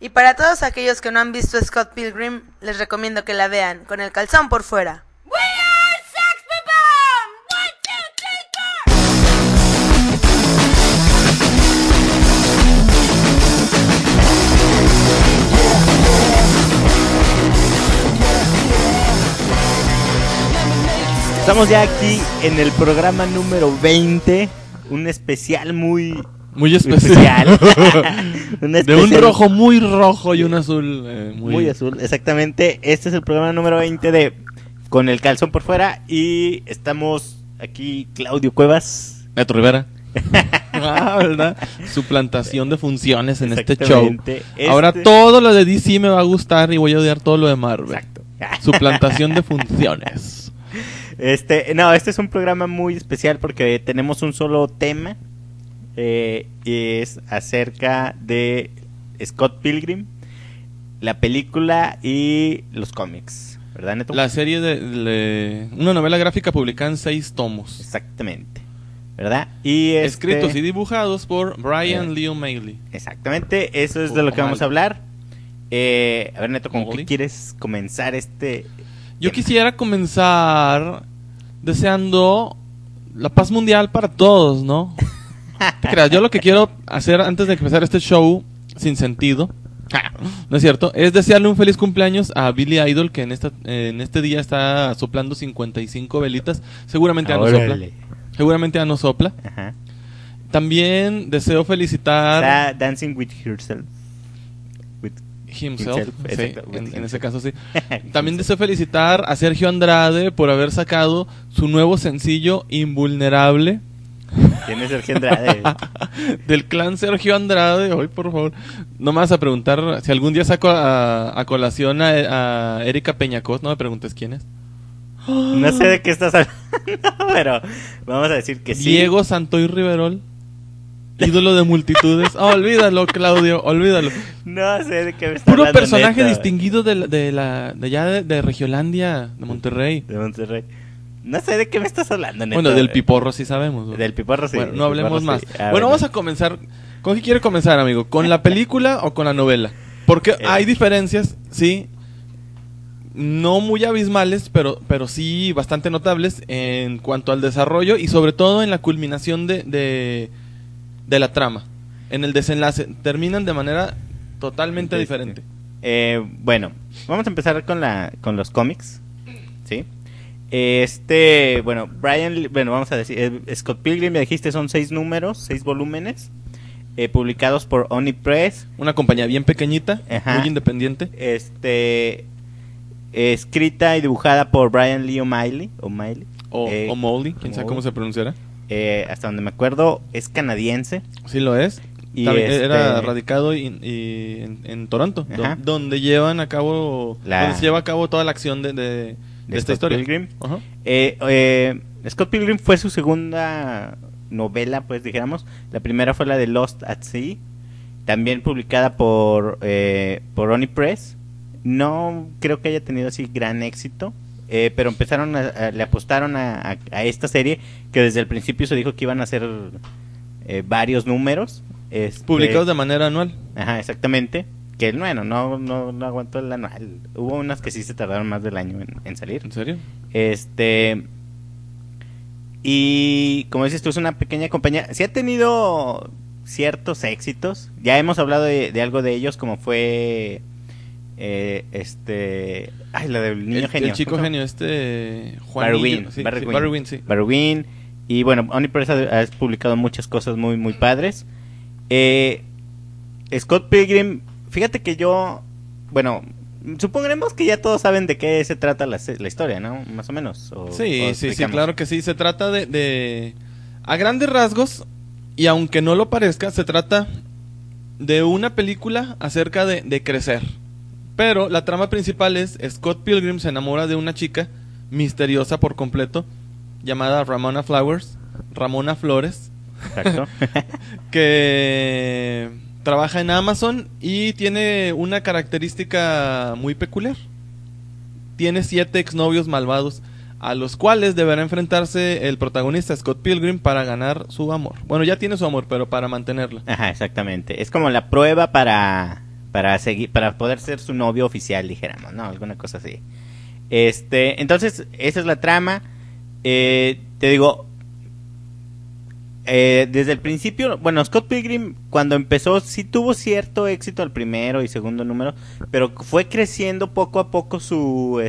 Y para todos aquellos que no han visto Scott Pilgrim, les recomiendo que la vean, con el calzón por fuera. We are Sex Bomb! 1, 2, 3, 4! Estamos ya aquí en el programa número 20, un especial muy especial. De un rojo muy rojo y un azul muy azul, exactamente. Este es el programa número 20 de Con el calzón por fuera y estamos aquí Claudio Cuevas, Neto Rivera. ¿Verdad? Suplantación de funciones en este show. Ahora todo lo de DC me va a gustar y voy a odiar todo lo de Marvel. Exacto. Suplantación de funciones. No, este es un programa muy especial porque tenemos un solo tema. Y es acerca de Scott Pilgrim, la película y los cómics, ¿verdad, Neto? La serie de una novela gráfica publicada en 6 tomos. Exactamente, ¿verdad? Y escritos y dibujados por Brian Lee O'Malley. Exactamente, eso es de lo que vamos a hablar. A ver, Neto, ¿con qué quieres comenzar Yo quisiera comenzar deseando la paz mundial para todos, ¿no? ¿Te creas? Yo lo que quiero hacer antes de empezar este show sin sentido, ¿no es cierto? Es desearle un feliz cumpleaños a Billy Idol, que en este día está soplando 55 velitas. Seguramente ya no sopla. Seguramente ya no sopla. Ajá. También deseo felicitar... Está Dancing with Herself. Himself, sí, en ese caso sí. También deseo felicitar a Sergio Andrade por haber sacado su nuevo sencillo Invulnerable. ¿Quién es Sergio Andrade? Del clan Sergio Andrade. Hoy, por favor, no me vas a preguntar si algún día saco a colación a Erika Peñacos. No me preguntes quién es. No sé de qué estás hablando, pero vamos a decir que sí. Diego Santoy Riverol, ídolo de multitudes. Olvídalo, Claudio, olvídalo. No sé de qué me estás Puro hablando, personaje Neto. distinguido de Regiolandia, de Monterrey. De Monterrey. No sé de qué me estás hablando, Neto. Bueno, del Piporro sí sabemos, ¿no? Del Piporro sí. Bueno, no hablemos más. Sí. Bueno, vamos a comenzar. ¿Con qué quiere comenzar, amigo? ¿Con la película o con la novela? Porque hay diferencias, sí, no muy abismales, pero sí bastante notables en cuanto al desarrollo y sobre todo en la culminación de la trama. En el desenlace terminan de manera totalmente diferente. Bueno, vamos a empezar con los cómics, ¿sí? Vamos a decir, Scott Pilgrim, ya dijiste, son 6 números, 6 volúmenes, publicados por Oni Press. Una compañía bien pequeñita, Ajá. muy independiente. Escrita y dibujada por Brian Lee O'Malley. O'Malley, quién sabe cómo se pronunciará. Hasta donde me acuerdo, es canadiense. Sí lo es. Y era radicado en Toronto, donde llevan a cabo donde se lleva a cabo toda la acción de esta historia. Pilgrim. Ajá. Scott Pilgrim fue su segunda novela, pues dijéramos. La primera fue la de Lost at Sea, también publicada por Oni Press. No creo que haya tenido así gran éxito, pero le apostaron a esta serie, que desde el principio se dijo que iban a ser varios números. Publicados de manera anual. Ajá, exactamente. Que bueno, no aguantó el anual. Hubo unas que sí se tardaron más del año en salir. ¿En serio? Y como dices tú, es una pequeña compañía. Sí ha tenido ciertos éxitos. Ya hemos hablado de algo de ellos, como fue la del niño genio. El chico genio, Barwin. Y bueno, Oni Press ha publicado muchas cosas muy, muy padres. Scott Pilgrim, fíjate que bueno, supongamos que ya todos saben de qué se trata la historia, ¿no? Más o menos. Sí, claro que sí. Se trata a grandes rasgos, y aunque no lo parezca, se trata de una película acerca de crecer. Pero la trama principal es Scott Pilgrim se enamora de una chica misteriosa por completo, llamada Ramona Flores, Exacto. que trabaja en Amazon y tiene una característica muy peculiar. Tiene 7 exnovios malvados, a los cuales deberá enfrentarse el protagonista Scott Pilgrim para ganar su amor. Bueno, ya tiene su amor, pero para mantenerla. Ajá, exactamente. Es como la prueba para para poder ser su novio oficial, dijéramos, ¿no? Alguna cosa así. Entonces, esa es la trama. Te digo, desde el principio, bueno, Scott Pilgrim cuando empezó sí tuvo cierto éxito al primero y segundo número, pero fue creciendo poco a poco su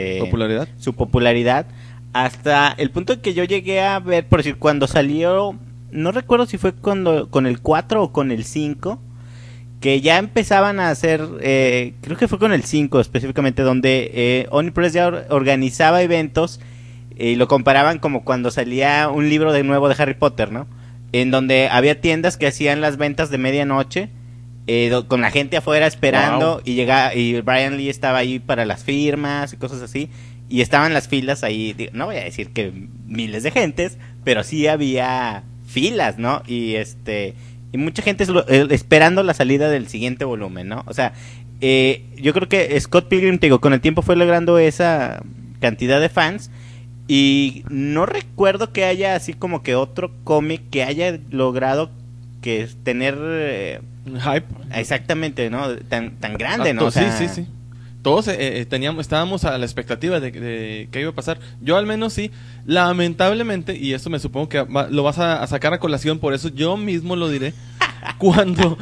popularidad hasta el punto en que yo llegué a ver, por decir, cuando salió, no recuerdo si fue con el 4 o con el 5, que ya empezaban a hacer, creo que fue con el 5 específicamente, donde Oni Press ya organizaba eventos y lo comparaban como cuando salía un libro de nuevo de Harry Potter, ¿no? En donde había tiendas que hacían las ventas de medianoche, con la gente afuera esperando. Wow. Y Brian Lee estaba ahí para las firmas y cosas así, y estaban las filas ahí, no voy a decir que miles de gentes, pero sí había filas, ¿no? Y mucha gente esperando la salida del siguiente volumen, ¿no? O sea, yo creo que Scott Pilgrim, te digo, con el tiempo fue logrando esa cantidad de fans. Y no recuerdo que haya así como que otro cómic que haya logrado que tener hype. Exactamente, ¿no? Tan grande, ¿no? O sea, sí. Todos estábamos a la expectativa de qué iba a pasar. Yo al menos sí. Lamentablemente, y esto me supongo que lo vas a sacar a colación, por eso yo mismo lo diré. Cuando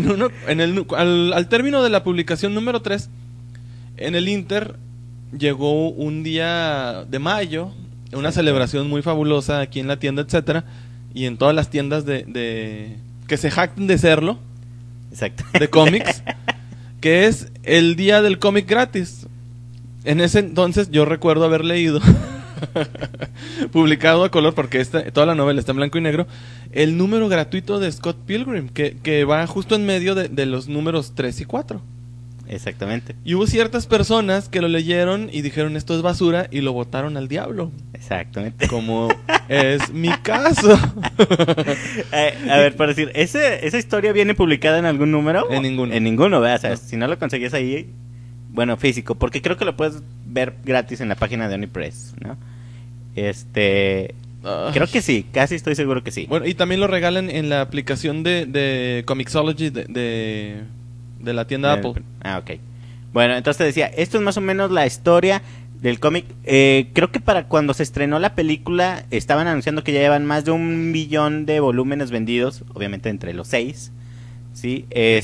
al término de la publicación número 3, en el Inter llegó un día de mayo, una celebración muy fabulosa aquí en la tienda, etcétera, y en todas las tiendas de que se jacten de serlo, de cómics, que es el día del cómic gratis. En ese entonces yo recuerdo haber leído publicado a color, porque toda la novela está en blanco y negro, el número gratuito de Scott Pilgrim, que va justo en medio de los números 3 y 4. Exactamente. Y hubo ciertas personas que lo leyeron y dijeron esto es basura y lo botaron al diablo. Exactamente. Como es mi caso. A ver, por decir, ¿esa historia viene publicada en algún número? En ninguno. En ninguno, ¿verdad? O sea, no. Si no lo conseguías ahí, bueno, físico, porque creo que lo puedes ver gratis en la página de OniPress, ¿no? Creo que sí, casi estoy seguro que sí. Bueno, y también lo regalan en la aplicación de Comixology de la tienda Apple. Ok. Bueno, entonces te decía, esto es más o menos la historia del cómic. Creo que para cuando se estrenó la película estaban anunciando que ya llevan más de 1 millón de volúmenes vendidos, obviamente entre los 6, ¿sí?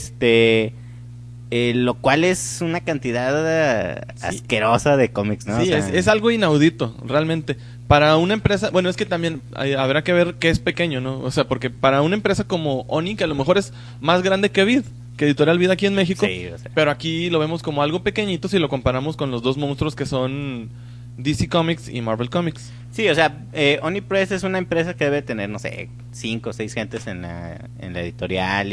Lo cual es una cantidad asquerosa de cómics, ¿no? Sí, o sea, es algo inaudito, realmente. Para una empresa, bueno, es que también habrá que ver que es pequeño, ¿no? O sea, porque para una empresa como Oni, que a lo mejor es más grande que Vid, que Editorial Vid aquí en México, sí, o sea, pero aquí lo vemos como algo pequeñito si lo comparamos con los dos monstruos que son DC Comics y Marvel Comics. Sí, o sea, OniPress es una empresa que debe tener, no sé, 5 o 6 gentes en la editorial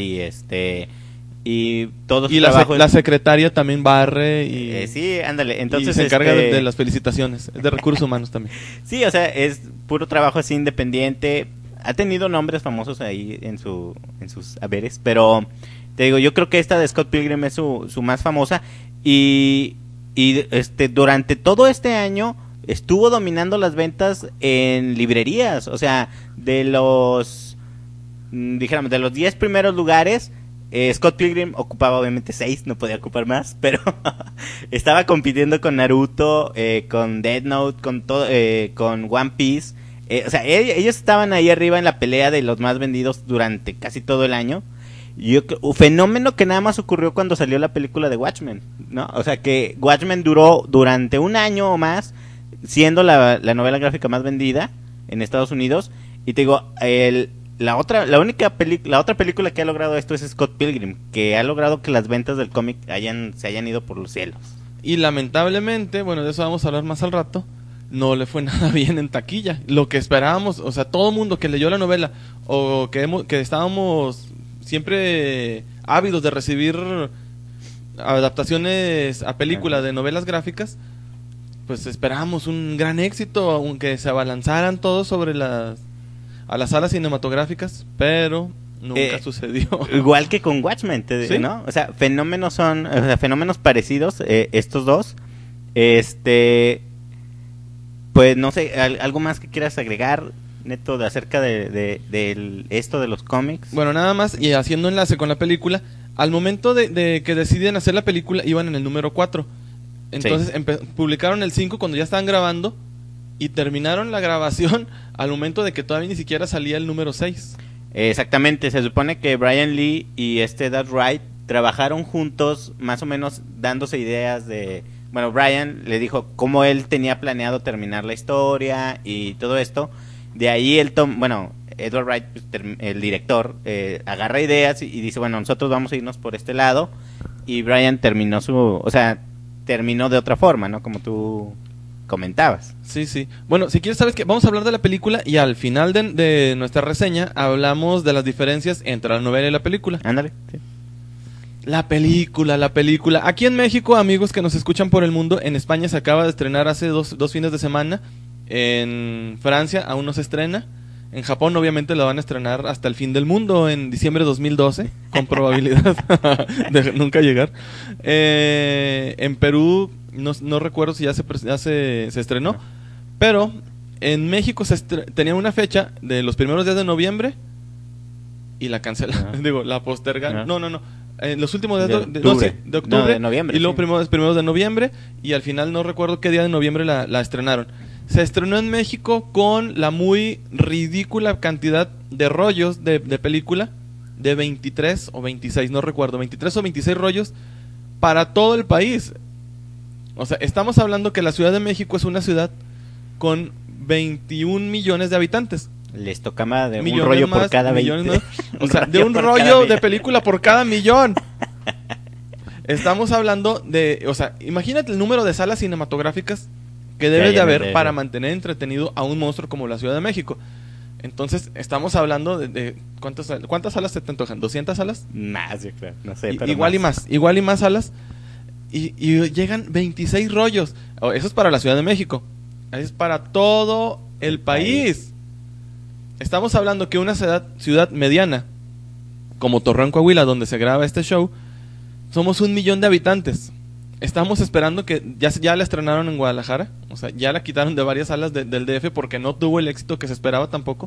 y todos sus trabajos. La secretaria también barre y sí, ándale, entonces y se encarga de las felicitaciones, de recursos humanos también. Sí, o sea, es puro trabajo así independiente. Ha tenido nombres famosos ahí en sus haberes, pero te digo, yo creo que esta de Scott Pilgrim es su más famosa y durante todo este año estuvo dominando las ventas en librerías, o sea, de los 10 primeros lugares, Scott Pilgrim ocupaba obviamente 6, no podía ocupar más, pero estaba compitiendo con Naruto, con Death Note, con todo, con One Piece, o sea, ellos estaban ahí arriba en la pelea de los más vendidos durante casi todo el año. Un fenómeno que nada más ocurrió cuando salió la película de Watchmen, ¿no? O sea que Watchmen duró durante 1 año o más siendo la novela gráfica más vendida en Estados Unidos. Y te digo, la otra película que ha logrado esto es Scott Pilgrim, que ha logrado que las ventas del cómic se hayan ido por los cielos. Y lamentablemente, bueno, de eso vamos a hablar más al rato, no le fue nada bien en taquilla. Lo que esperábamos, o sea, todo mundo que leyó la novela o que estábamos siempre ávidos de recibir adaptaciones a película de novelas gráficas, pues esperábamos un gran éxito, aunque se abalanzaran todos sobre a las salas cinematográficas, pero nunca sucedió. Igual que con Watchmen, ¿sí? ¿no? O sea, fenómenos parecidos, estos dos. Pues no sé, algo más que quieras agregar, Neto, acerca de esto de los cómics. Bueno, nada más, y haciendo enlace con la película, Al momento de que deciden hacer la película, iban en el número 4. Entonces publicaron el 5 cuando ya estaban grabando y terminaron la grabación al momento de que todavía ni siquiera salía el número 6. Exactamente, se supone que Brian Lee y Edgar Wright trabajaron juntos, más o menos dándose ideas de... Bueno, Brian le dijo cómo él tenía planeado terminar la historia y todo esto. De ahí Edward Wright, el director, agarra ideas y dice, bueno, nosotros vamos a irnos por este lado. Y Brian terminó terminó de otra forma, ¿no? Como tú comentabas. Sí, sí. Bueno, si quieres, sabes que vamos a hablar de la película y al final de nuestra reseña hablamos de las diferencias entre la novela y la película. Ándale. Sí. La película. Aquí en México, amigos que nos escuchan por el mundo, en España se acaba de estrenar hace dos fines de semana. En Francia aún no se estrena. En Japón obviamente la van a estrenar hasta el fin del mundo en diciembre de 2012, con probabilidad de nunca llegar. En Perú no recuerdo si ya se estrenó, pero en México tenía una fecha de los primeros días de noviembre y la cancelaron. Digo, la postergaron. No. Los últimos días de octubre. No, de noviembre. Y luego primeros de noviembre y al final no recuerdo qué día de noviembre la estrenaron. Se estrenó en México con la muy ridícula cantidad de rollos de película, de 23 o 26, no recuerdo, 23 o 26 rollos para todo el país. O sea, estamos hablando que la Ciudad de México es una ciudad con 21 millones de habitantes. Les tocaba de un rollo por cada 20. O sea, de un rollo de película por cada millón. Estamos hablando de, o sea, imagínate el número de salas cinematográficas que debe de haber para mantener entretenido a un monstruo como la Ciudad de México. Entonces, estamos hablando de ¿cuántas salas se te antojan? ¿200 salas? Más, yo creo. No sé, pero igual y más salas. Y llegan 26 rollos. Eso es para la Ciudad de México. Eso es para todo el país. Estamos hablando que una ciudad mediana, como Torreón, Coahuila, donde se graba este show, somos 1 millón de habitantes. Estamos esperando que ya la estrenaron en Guadalajara, o sea, ya la quitaron de varias salas del DF porque no tuvo el éxito que se esperaba tampoco.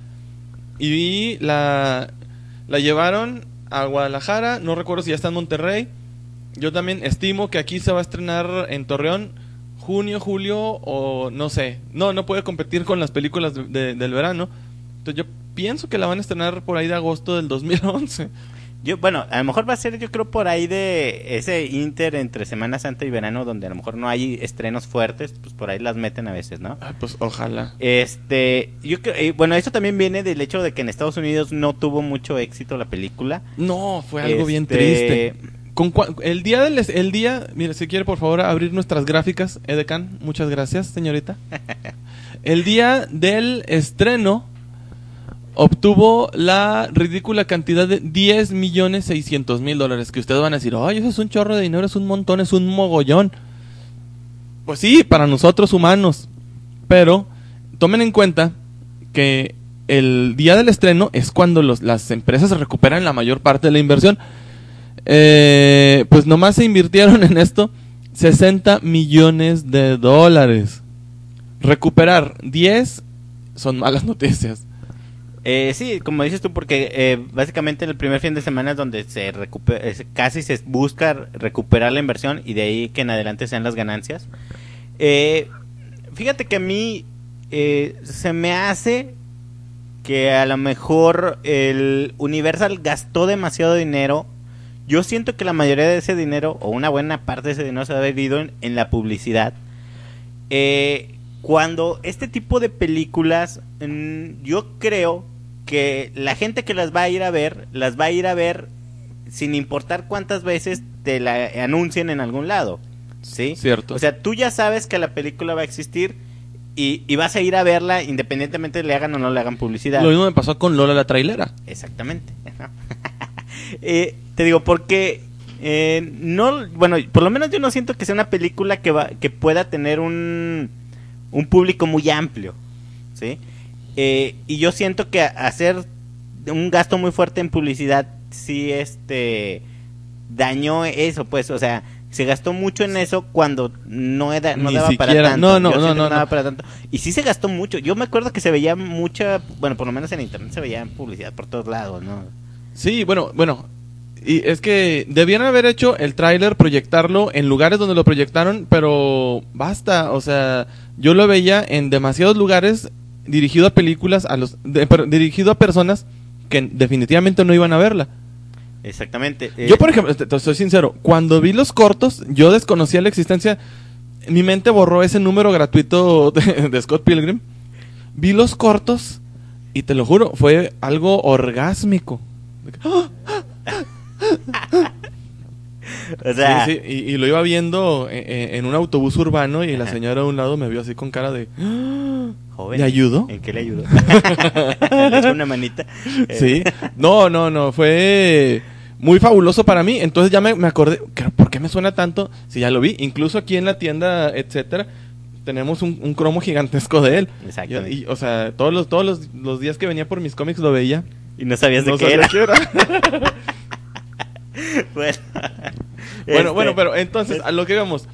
Y la llevaron a Guadalajara, no recuerdo si ya está en Monterrey. Yo también estimo que aquí se va a estrenar en Torreón junio, julio o no sé. No puede competir con las películas del verano. Entonces yo pienso que la van a estrenar por ahí de agosto del 2011. A lo mejor va a ser, yo creo, por ahí de ese inter entre Semana Santa y verano, donde a lo mejor no hay estrenos fuertes, pues por ahí las meten a veces, ¿no? Pues ojalá. Yo creo, esto también viene del hecho de que en Estados Unidos no tuvo mucho éxito la película. No, fue algo bien triste. El día, mire, si quiere por favor abrir nuestras gráficas, Edecán, muchas gracias, señorita. El día del estreno obtuvo la ridícula cantidad de $10,600,000, que ustedes van a decir, ay, eso es un chorro de dinero, es un montón, es un mogollón. Pues sí, para nosotros humanos, pero tomen en cuenta que el día del estreno es cuando las empresas recuperan la mayor parte de la inversión. Pues nomás se invirtieron en esto $60 millones. Recuperar 10 son malas noticias. Sí, como dices tú, porque básicamente el primer fin de semana es donde casi se busca recuperar la inversión y de ahí que en adelante sean las ganancias. Fíjate que a mí se me hace que a lo mejor el Universal gastó demasiado dinero. Yo siento que la mayoría de ese dinero, o una buena parte de ese dinero, se ha ido en la publicidad. Cuando este tipo de películas, yo creo que la gente que las va a ir a ver sin importar cuántas veces te la anuncien en algún lado, ¿sí? Cierto. O sea, tú ya sabes que la película va a existir y vas a ir a verla independientemente le hagan o no le hagan publicidad. Lo mismo me pasó con Lola la trailera. Exactamente. Te digo, porque por lo menos yo no siento que sea una película que pueda tener un público muy amplio, ¿sí? Y yo siento que hacer un gasto muy fuerte en publicidad sí dañó eso, pues, o sea, se gastó mucho en eso cuando no daba para tanto. No daba para tanto. Y sí se gastó mucho. Yo me acuerdo que se veía mucha, bueno, por lo menos en internet se veía publicidad por todos lados, ¿no? Sí, bueno, Y es que debían haber hecho el tráiler, proyectarlo en lugares donde lo proyectaron, pero basta, o sea, yo lo veía en demasiados lugares dirigido a películas, dirigido a personas que definitivamente no iban a verla. Exactamente. Yo, por ejemplo, te soy sincero, cuando vi los cortos, yo desconocía la existencia, mi mente borró ese número gratuito de Scott Pilgrim, vi los cortos y te lo juro, fue algo orgásmico. O sea, sí, y lo iba viendo en un autobús urbano y la señora a un lado me vio así con cara de joven, ¿le ayudo? ¿En qué le ayudo? Le echo una manita. Sí, no, fue muy fabuloso para mí. Entonces ya me acordé, ¿por qué me suena tanto? Si ya lo vi, incluso aquí en la tienda, etcétera, tenemos un cromo gigantesco de él. Exactamente. Y, o sea, todos los días que venía por mis cómics lo veía. Y no sabías de No qué sabía era. qué era. Bueno, pero entonces, a lo que vamos.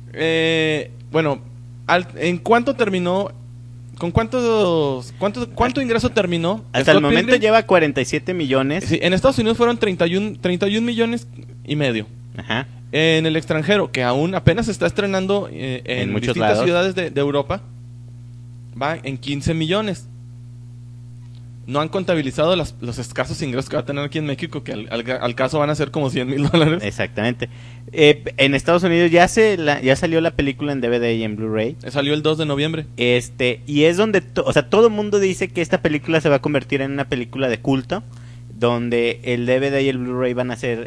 ¿En cuánto terminó? ¿Con cuánto ingreso terminó? Hasta el Scott momento Pilgrim? lleva 47 millones. Sí, en Estados Unidos fueron 31 millones y medio. Ajá. En el extranjero, que aún apenas se está estrenando en muchos distintas lados. ciudades de Europa, va en 15 millones. No han contabilizado los escasos ingresos que va a tener aquí en México, que al caso van a ser como $100,000. Exactamente. En Estados Unidos ya salió la película en DVD y en Blu-ray. Salió el 2 de noviembre. Y es donde, o sea, todo el mundo dice que esta película se va a convertir en una película de culto, donde el DVD y el Blu-ray van a ser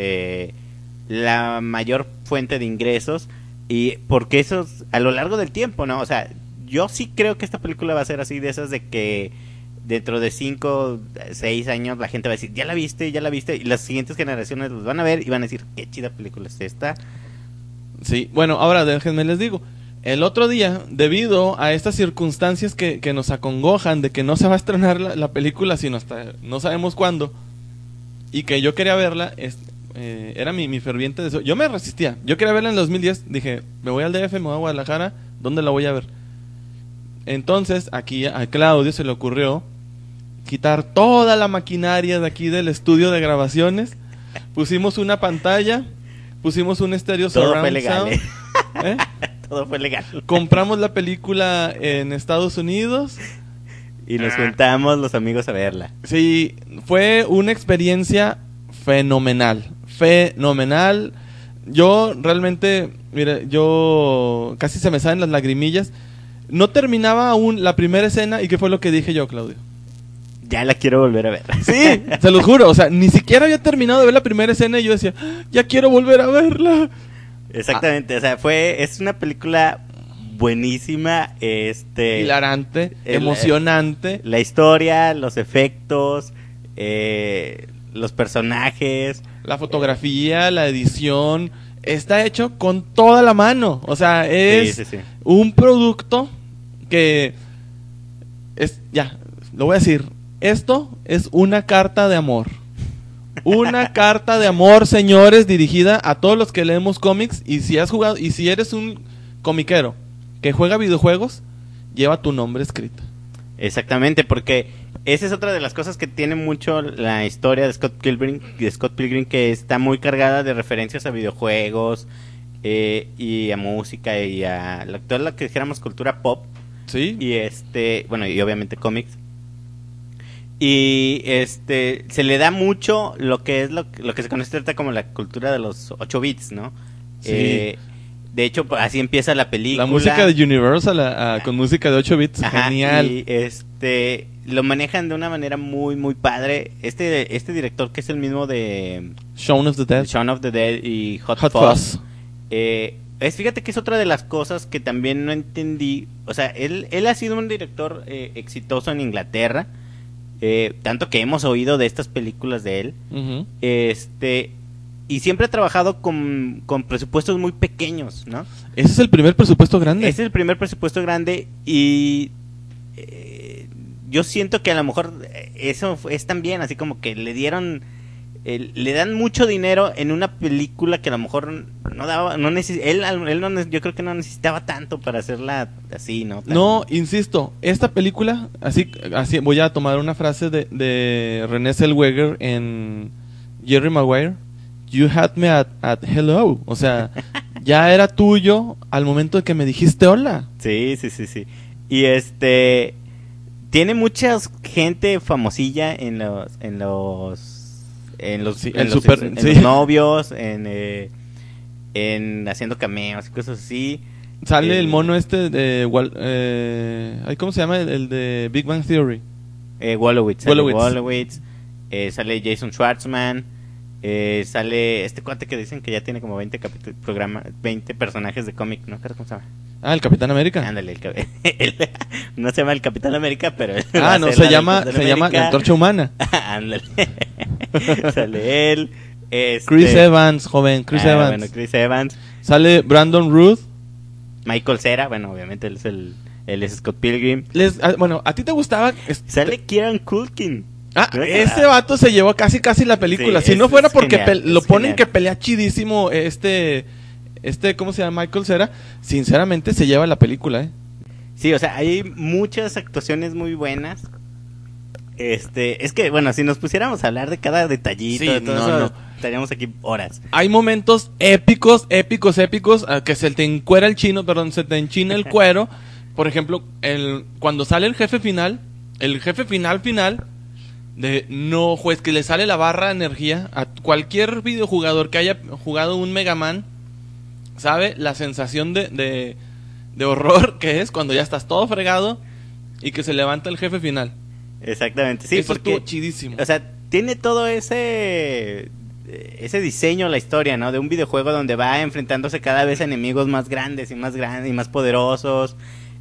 la mayor fuente de ingresos, y porque eso es a lo largo del tiempo, ¿no? O sea, yo sí creo que esta película va a ser así, de esas de que dentro de 5, 6 años la gente va a decir, ya la viste, y las siguientes generaciones los van a ver y van a decir, qué chida película es esta. Sí, bueno, ahora déjenme les digo, el otro día, debido a estas circunstancias que nos acongojan de que no se va a estrenar la película sino hasta no sabemos cuándo, y que yo quería verla, era mi ferviente deseo. Yo me resistía, yo quería verla en el 2010, dije, me voy al DF, me voy a Guadalajara, ¿dónde la voy a ver? Entonces, aquí a Claudio se le ocurrió quitar toda la maquinaria de aquí del estudio de grabaciones, pusimos una pantalla, pusimos un estéreo Todo surround fue legal, sound, ¿eh? Todo fue legal. Compramos la película en Estados Unidos Y nos juntamos los amigos a verla. Sí, fue una experiencia fenomenal. Yo realmente, mira, yo casi se me salen las lagrimillas. No terminaba aún la primera escena. ¿Y qué fue lo que dije yo, Claudio? Ya la quiero volver a ver. Sí, se lo juro. O sea, ni siquiera había terminado de ver la primera escena y yo decía, ya quiero volver a verla. Exactamente, o sea, es una película buenísima, hilarante, emocionante. La historia, los efectos, los personajes, la fotografía, la edición, está hecho con toda la mano. O sea, es sí. un producto que es, ya, lo voy a decir, esto es una carta de amor. Una carta de amor, señores, dirigida a todos los que leemos cómics. Y si has jugado, y si eres un comiquero que juega videojuegos, lleva tu nombre escrito. Exactamente, porque esa es otra de las cosas que tiene mucho la historia de Scott Pilgrim, que está muy cargada de referencias a videojuegos y a música y a toda lo que dijéramos cultura pop. Sí. Y bueno, y obviamente cómics. Y se le da mucho lo que es lo que se conoce ahorita como la cultura de los 8 bits, ¿no? Sí. De hecho, así empieza la película. La música de Universal con música de 8 bits. Ajá, genial. Y lo manejan de una manera muy muy padre. Este director, que es el mismo de Shaun of the Dead y Hot Fuzz. Fíjate que es otra de las cosas que también no entendí. O sea, él ha sido un director exitoso en Inglaterra, tanto que hemos oído de estas películas de él. Uh-huh. Y siempre ha trabajado con presupuestos muy pequeños, ¿no? Ese es el primer presupuesto grande. Ese es el primer presupuesto grande. Y yo siento que a lo mejor eso es también así como que le dan mucho dinero en una película que a lo mejor no daba, yo creo que no necesitaba tanto para hacerla así, ¿no? No, insisto, esta película, así voy a tomar una frase de René Zellweger Jerry Maguire, you had me at hello. O sea, ya era tuyo al momento de que me dijiste hola. Sí. Y tiene mucha gente famosilla en los novios, en haciendo cameos y cosas así. Sale el mono de ¿cómo se llama? El de Big Bang Theory. Wolowitz. Sale Jason Schwartzman. Sale este cuate que dicen que ya tiene como 20 personajes de cómic, ¿no? ¿Cómo se llama? El Capitán América. Ándale, no se llama el Capitán América, pero no, se llama la Antorcha Humana. Ándale. Sale él. Chris Evans, joven, Chris Evans. Bueno, Chris Evans. Sale Brandon Routh. Michael Cera, bueno, obviamente él es Scott Pilgrim. Bueno, ¿a ti te gustaba? Sale Kieran Culkin. Ese vato se llevó casi la película. Sí, si no fuera porque genial, lo ponen genial. que pelea chidísimo ¿cómo se llama? Michael Cera. Sinceramente se lleva la película, Sí, o sea, hay muchas actuaciones muy buenas. Es que, bueno, si nos pusiéramos a hablar de cada detallito, Sí, de todo eso, estaríamos aquí horas. Hay momentos épicos, que se te encuera se te enchina el cuero. Por ejemplo, cuando sale el jefe final, de no, juez, que le sale la barra de energía a cualquier videojugador que haya jugado un Mega Man, sabe la sensación de horror que es cuando ya estás todo fregado y que se levanta el jefe final. Exactamente, sí, Eso porque estuvo chidísimo. O sea, tiene todo ese diseño, la historia, ¿no? De un videojuego donde va enfrentándose cada vez a enemigos más grandes y más poderosos.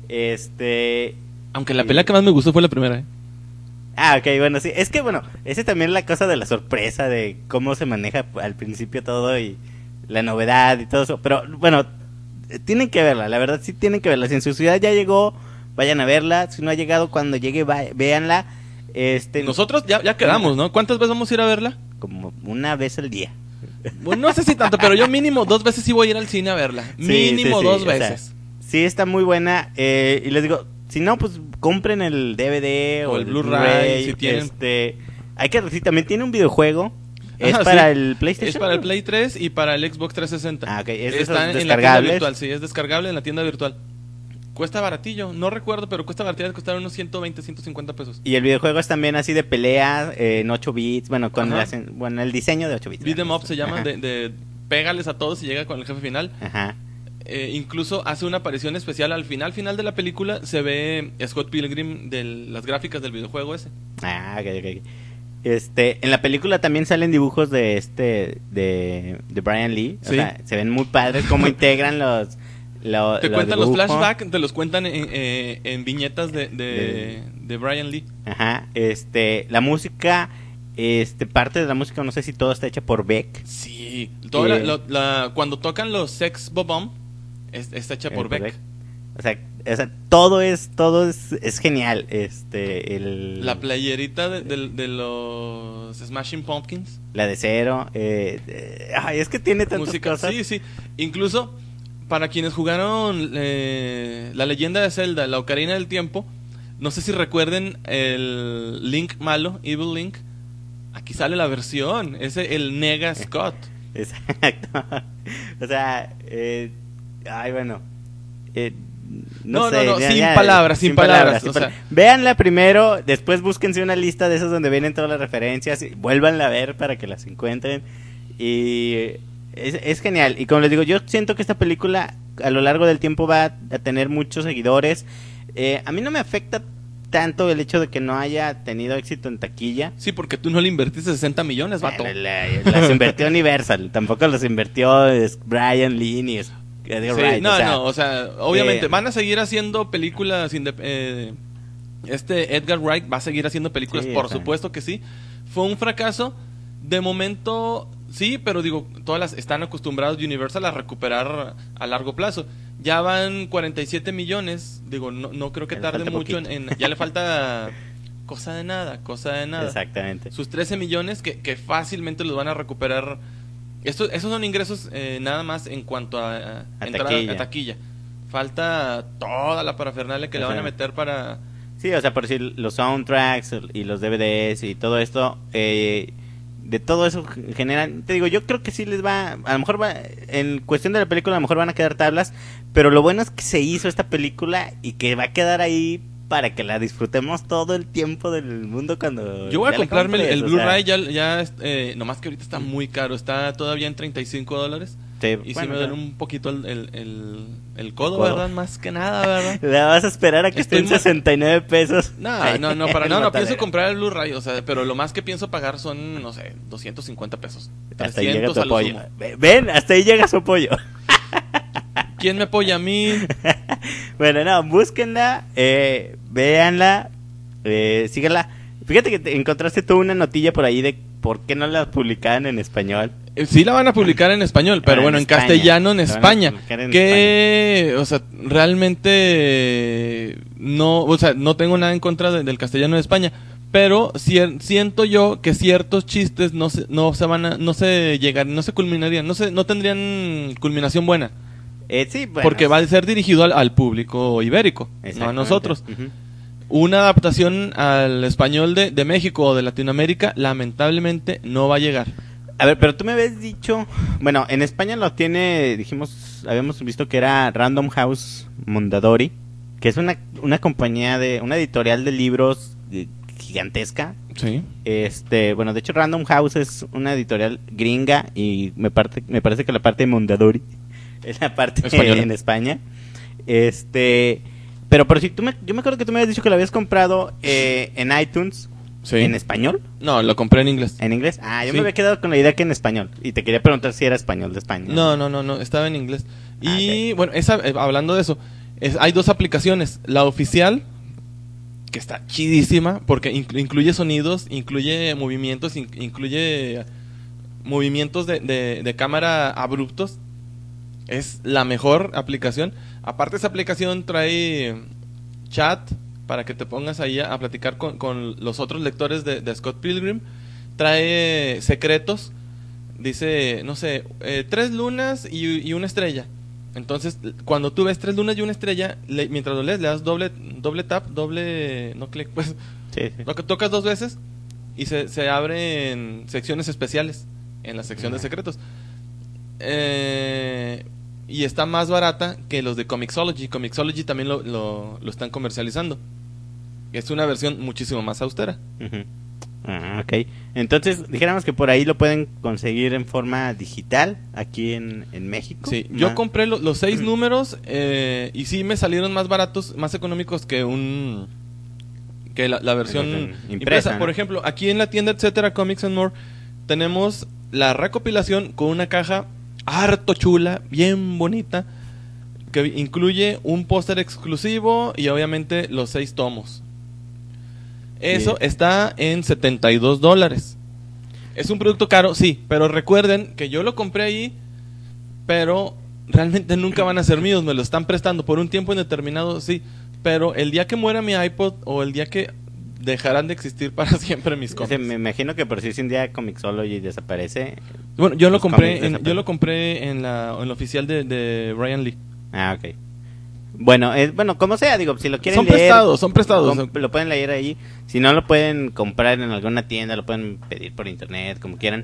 Aunque la pelea que más me gustó fue la primera, Ok, bueno, sí. Es que, bueno, ese también es la cosa de la sorpresa, de cómo se maneja al principio todo y la novedad y todo eso. Pero, bueno, tienen que verla, la verdad sí tienen que verla. Si en su ciudad ya llegó, vayan a verla. Si no ha llegado, cuando llegue, véanla. Nosotros ya quedamos, ¿no? ¿Cuántas veces vamos a ir a verla? Como una vez al día. Bueno, no sé si tanto, pero yo mínimo 2 veces sí voy a ir al cine a verla. Mínimo 2 veces. O sea, sí está muy buena. Y les digo, si no, pues compren el DVD o el Blu-ray, si tienen. Sí, también tiene un videojuego. Es para el PlayStation. Es para el Play 3 y para el Xbox 360. Ok. Es Está en la tienda virtual, sí, es descargable en la tienda virtual. Cuesta baratillo, no recuerdo, pero cuesta baratillo, costar unos 120, 150 pesos. Y el videojuego es también así de pelea, en 8 bits, bueno, con el diseño de 8 bits. Beat 'em up se llama, de pégales a todos y llega con el jefe final. Ajá. Incluso hace una aparición especial al final de la película, se ve Scott Pilgrim de las gráficas del videojuego ese. Ok. En la película también salen dibujos de Brian Lee. O sea, se ven muy padres cómo integran te cuentan los flashbacks, te los cuentan en viñetas de Brian Lee. Ajá. La música, parte de la música, no sé si todo está hecha por Beck. Sí. Cuando tocan los Sex Bob-Omb, está hecha por Beck. O sea, todo es genial. La playerita de los Smashing Pumpkins. La de Cero. Es que tiene tantas cosas. Sí. Incluso para quienes jugaron La Leyenda de Zelda, la Ocarina del Tiempo, no sé si recuerden el Link malo, Evil Link. Aquí sale la versión, el Nega Scott. Exacto. O sea, bueno. No, sin palabras. Véanla primero, después búsquense una lista de esas donde vienen todas las referencias y vuélvanla a ver para que las encuentren. Y es genial. Y como les digo, yo siento que esta película a lo largo del tiempo va a tener muchos seguidores. A mí no me afecta tanto el hecho de que no haya tenido éxito en taquilla. Sí, porque tú no le invertiste 60 millones, vato. Las invirtió Universal, tampoco los invirtió Brian Lee ni Edgar Wright. Obviamente van a seguir haciendo películas. Edgar Wright va a seguir haciendo películas, por supuesto que sí. Fue un fracaso. De momento, sí, pero digo, están acostumbrados Universal a recuperar a largo plazo. Ya van 47 millones. Digo, no creo que tarde mucho ya le falta cosa de nada. Exactamente. Sus 13 millones que fácilmente los van a recuperar. Esos son ingresos nada más en cuanto a taquilla. Falta toda la parafernalia que le van a meter para... Sí, o sea, por decir, los soundtracks y los DVDs y todo esto, de todo eso generan, te digo, yo creo que sí les va, a lo mejor va, en cuestión de la película a lo mejor van a quedar tablas, pero lo bueno es que se hizo esta película y que va a quedar ahí para que la disfrutemos todo el tiempo del mundo cuando... Yo voy a ya la comprarme compres, el o Blu-ray, sea, nomás que ahorita está muy caro, está todavía en $35. sí, Y bueno, sí me duele claro. un poquito el codo, codo. ¿verdad? Más que nada, ¿verdad? La vas a esperar a que Estoy estén más- 69 pesos. No, Ahí, no, en no, el pienso matadero. comprar el Blu-ray, o sea, pero lo más que pienso pagar son, no sé, 250 pesos. Hasta ahí llega 300 tu a lo apoyo. sumo. Ven, hasta ahí llega su apoyo. ¿Quién me apoya a mí? Bueno, no, búsquenla, véanla, síganla. Fíjate que encontraste tú una notilla por ahí de por qué no la publicaban en español. Sí la van a publicar en español, pero Ah, bueno, en en España. castellano en La van a España. publicar en Que, o sea, realmente no, o sea, no tengo nada en contra del castellano de España, pero siento yo que ciertos chistes no se culminarían, no tendrían culminación buena, Sí, bueno. porque va a ser dirigido al público ibérico, no a Exactamente. nosotros. Ujú. Una adaptación al español de México o de Latinoamérica, lamentablemente no va a llegar. A ver, pero tú me habías dicho, bueno, en España lo tiene, habíamos visto que era Random House Mondadori, que es una compañía una editorial de libros gigantesca. Sí. Bueno, de hecho Random House es una editorial gringa y me parece que la parte de Mondadori es la parte Española. en España. Pero si yo me acuerdo que tú me habías dicho que lo habías comprado en iTunes. Sí. ¿En español? No, lo compré en inglés. ¿En inglés? Ah, yo Sí. me había quedado con la idea que en español. Y te quería preguntar si era español de España. No, estaba en inglés. Y Ah, ok. bueno, hablando de eso, hay dos aplicaciones. La oficial, que está chidísima, porque incluye sonidos, incluye movimientos, incluye movimientos de cámara abruptos. Es la mejor aplicación. Aparte, esa aplicación trae chat para que te pongas ahí a platicar con los otros lectores de Scott Pilgrim. Trae secretos. Dice, no sé, 3 lunas y una estrella. Entonces, cuando tú ves 3 lunas y una estrella, mientras lo lees, le das doble tap, no clic, pues. Sí, sí. Lo que tocas 2 veces y se abren secciones especiales en la sección de secretos. Y está más barata que los de Comixology. Comixology también lo están comercializando. Es una versión muchísimo más austera. Ujú. Ah, ok. Entonces, dijéramos que por ahí lo pueden conseguir en forma digital aquí en México. Sí, yo Ma- compré los 6 números y sí me salieron más baratos, más económicos que la versión impresa, impresa. ¿no? Por ejemplo, aquí en la tienda etcétera Comics and More tenemos la recopilación con una caja harto chula, bien bonita, que incluye un póster exclusivo y obviamente los 6 tomos. Eso Bien. está en $72. Es un producto caro, sí, pero recuerden que yo lo compré ahí, pero realmente nunca van a ser míos, me lo están prestando por un tiempo indeterminado, sí, pero el día que muera mi iPod o el día que dejarán de existir para siempre mis cómics. Me imagino que por si un día Comixology desaparece. Bueno, yo lo los compré cómics desaparecen. yo lo compré en la oficial de Brian Lee. Ah, ok. Bueno, como sea, digo, si lo quieren Son leer, son prestados. lo pueden leer ahí. Si no, lo pueden comprar en alguna tienda, lo pueden pedir por internet, como quieran.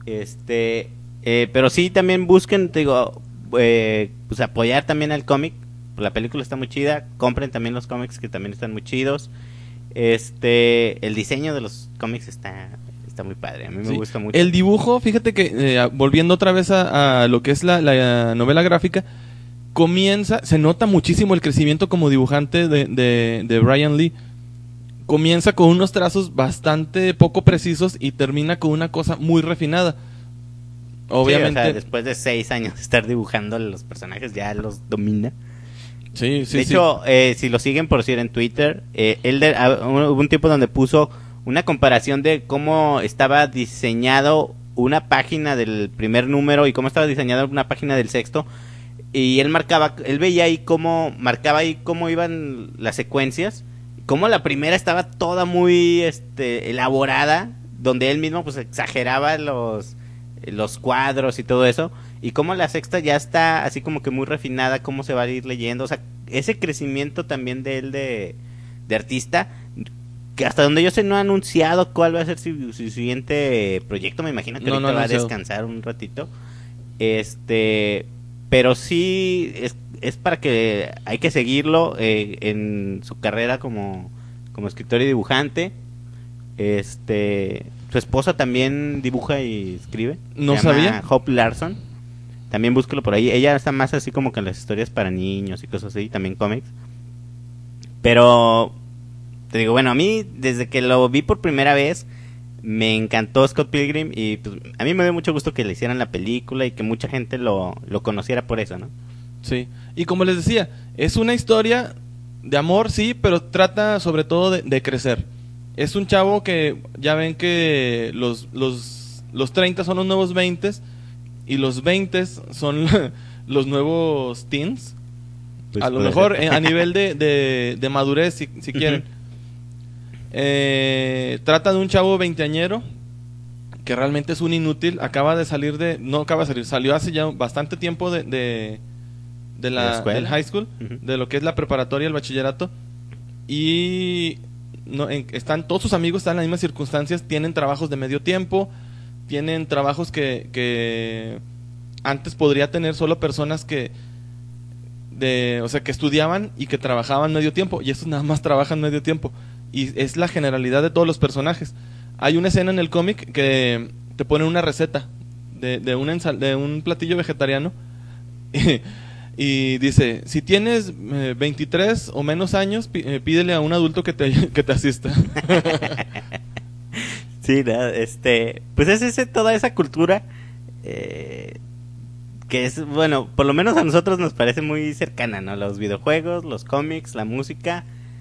Pero sí, también busquen, te digo, pues apoyar también al cómic. La película está muy chida. Compren también los cómics que también están muy chidos. El diseño de los cómics está muy padre. A mí me Sí. gusta mucho. El dibujo, fíjate que volviendo otra vez a lo que es la novela gráfica, se nota muchísimo el crecimiento como dibujante de Brian Lee. Comienza con unos trazos bastante poco precisos y termina con una cosa muy refinada. Obviamente. Sí, o sea, después de 6 años de estar dibujando los personajes, ya los domina. Sí, De hecho, si lo siguen por decir en Twitter, hubo un tiempo donde puso una comparación de cómo estaba diseñado una página del primer número y cómo estaba diseñada una página del sexto. Y él veía ahí cómo iban las secuencias, cómo la primera estaba toda muy elaborada, donde él mismo pues exageraba los cuadros y todo eso, y cómo la sexta ya está así como que muy refinada, cómo se va a ir leyendo, o sea, ese crecimiento también de él de artista, que hasta donde yo sé no ha anunciado cuál va a ser su siguiente proyecto. Me imagino que No, ahorita no va a anunciado. descansar un ratito. Pero sí es para que hay que seguirlo en su carrera como escritor y dibujante. Su esposa también dibuja y escribe. No Se llama sabía. Hope Larson. También búsquelo por ahí. Ella está más así como que en las historias para niños y cosas así, también cómics. Pero te digo, bueno, a mí desde que lo vi por primera vez me encantó Scott Pilgrim y pues a mí me dio mucho gusto que le hicieran la película y que mucha gente lo conociera por eso, ¿no? Sí, y como les decía, es una historia de amor, sí, pero trata sobre todo de crecer. Es un chavo que ya ven que los 30 son los nuevos 20 y los 20 son los nuevos teens. Pues A lo puede mejor ser. a nivel de madurez, si quieren. Trata de un chavo veinteañero que realmente es un inútil. Acaba de salir no acaba de salir, salió hace ya bastante tiempo de la escuela. del high school, Ujú. de lo que es la preparatoria, el bachillerato. Y todos sus amigos están en las mismas circunstancias, tienen trabajos de medio tiempo, tienen trabajos que antes podría tener solo personas que estudiaban y que trabajaban medio tiempo, y estos nada más trabajan medio tiempo, y es la generalidad de todos los personajes. Hay una escena en el cómic que te ponen una receta de un platillo vegetariano y dice, si tienes 23 o menos años, pídele a un adulto que te asista. Sí, ¿no? Pues es toda esa cultura que es, bueno, por lo menos a nosotros nos parece muy cercana, ¿no? Los videojuegos, los cómics, la música.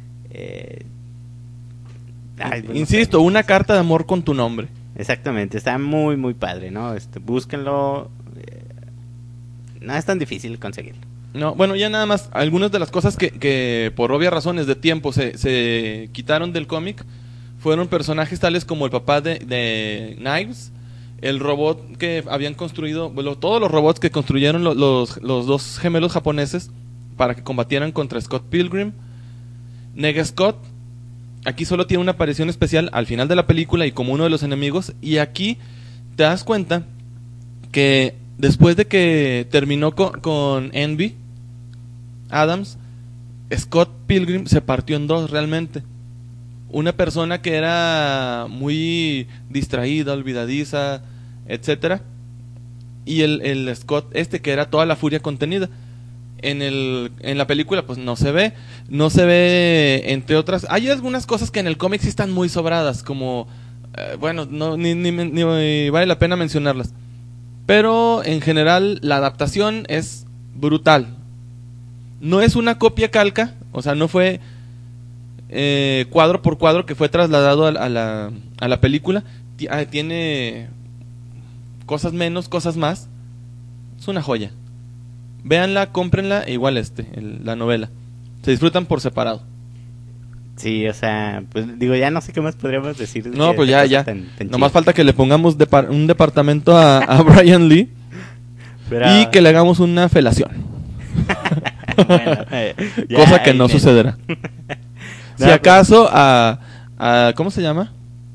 Bueno, Insisto, una carta de amor con tu nombre. exactamente, está muy, muy padre, ¿no? Búsquenlo. No es tan difícil conseguirlo. No, bueno, ya nada más, algunas de las cosas que por obvias razones de tiempo se quitaron del cómic fueron personajes tales como el papá de Knives, el robot que habían construido, bueno, todos los robots que construyeron los dos gemelos japoneses para que combatieran contra Scott Pilgrim. Nega Scott aquí solo tiene una aparición especial al final de la película y como uno de los enemigos, y aquí te das cuenta que después de que terminó con Envy Adams, Scott Pilgrim se partió en dos realmente. Una persona que era muy distraída, olvidadiza, etcétera, y el Scott que era toda la furia contenida. En la película pues no se ve, entre otras. Hay algunas cosas que en el cómic sí están muy sobradas, como bueno, no ni vale la pena mencionarlas. Pero en general la adaptación es brutal. No es una copia calca, o sea, no fue cuadro por cuadro que fue trasladado a la película. Tiene cosas menos, cosas más. Es una joya. Véanla, cómprenla, e igual la novela. Se disfrutan por separado. Sí, o sea, pues digo, ya no sé qué más podríamos decir. No, de pues esta ya. cosa tan Nomás chida. falta que le pongamos un departamento a Brian Lee Pero- y que le hagamos una felación. Bueno, ya Cosa que ahí no me- sucederá. Si No, acaso a ¿cómo se llama?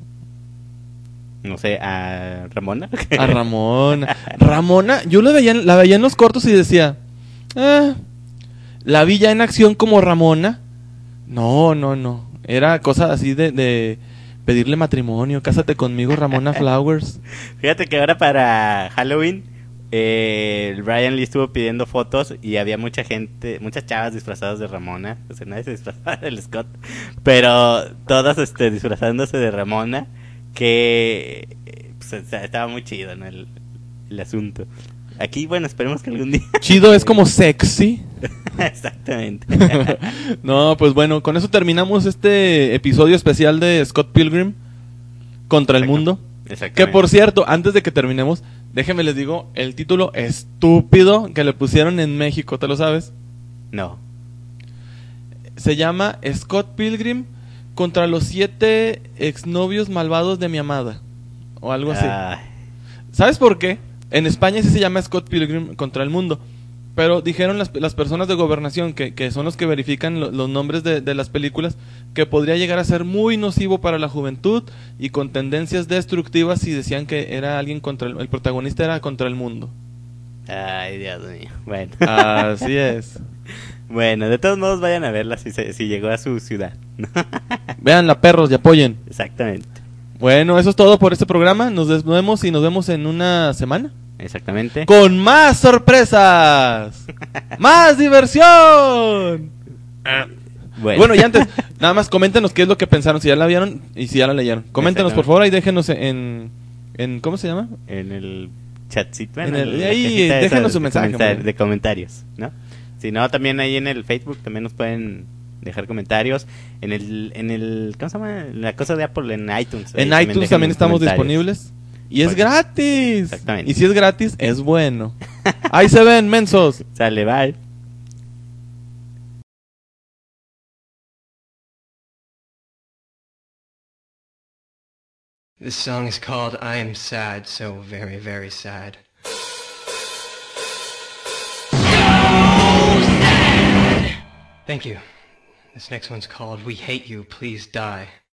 No sé, a Ramona. A Ramona. Ramona, yo la veía en los cortos y decía, la vi ya en acción como Ramona. No. Era cosa así de pedirle matrimonio. Cásate conmigo, Ramona Flowers. Fíjate que ahora para Halloween, el Brian Lee estuvo pidiendo fotos y había mucha gente, muchas chavas disfrazadas de Ramona. O sea, nadie se disfrazaba del Scott, pero todas disfrazándose de Ramona, que pues, o sea, estaba muy chido, ¿no? El asunto. Aquí, bueno, esperemos que algún día. Chido es como sexy. Exactamente. No, pues bueno, con eso terminamos este episodio especial de Scott Pilgrim contra el Exacto. mundo. Exactamente. Que por cierto, antes de que terminemos, déjenme les digo el título estúpido que le pusieron en México, ¿te lo sabes? No. Se llama Scott Pilgrim contra los 7 exnovios malvados de mi amada. O algo así. Ay, ¿Sabes por qué? En España sí se llama Scott Pilgrim contra el mundo. Pero dijeron las personas de gobernación, que son los que verifican los nombres de las películas, que podría llegar a ser muy nocivo para la juventud y con tendencias destructivas, y decían que era alguien contra el protagonista era contra el mundo. Ay, Dios mío. Bueno. Así es. Bueno, de todos modos vayan a verla si llegó a su ciudad. Véanla, perros, y apoyen. Exactamente. Bueno, eso es todo por este programa. Nos vemos y nos vemos en una semana. Exactamente. Con más sorpresas. Más diversión. Bueno, y antes, nada más coméntenos qué es lo que pensaron, si ya la vieron y si ya la leyeron. Coméntenos, por favor, y déjenos en ¿cómo se llama? En el chatcito. Ahí, déjenos su mensaje. De comentarios, ¿no? Si no, también ahí en el Facebook también nos pueden dejar comentarios. En el ¿cómo se llama? La cosa de Apple, en iTunes. En iTunes también estamos disponibles. Y es gratis. Exactamente. Y si es gratis, es bueno. Ahí se ven, mensos. Sale, bye. This song is called I Am Sad, so very, very sad. Thank you. This next one's called We Hate You, Please Die.